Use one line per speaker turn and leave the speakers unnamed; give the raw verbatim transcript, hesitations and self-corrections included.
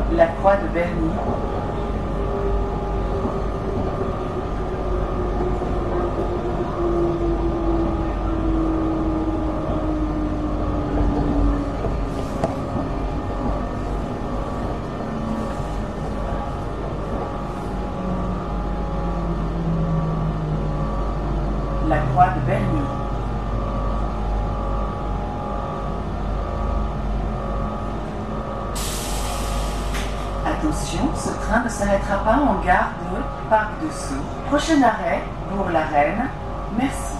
La Croix de Berny. La Croix de Berny. Attention, ce train ne s'arrêtera pas en gare de Parc de Sceaux. Prochain arrêt, Bourg-la-Reine. Merci.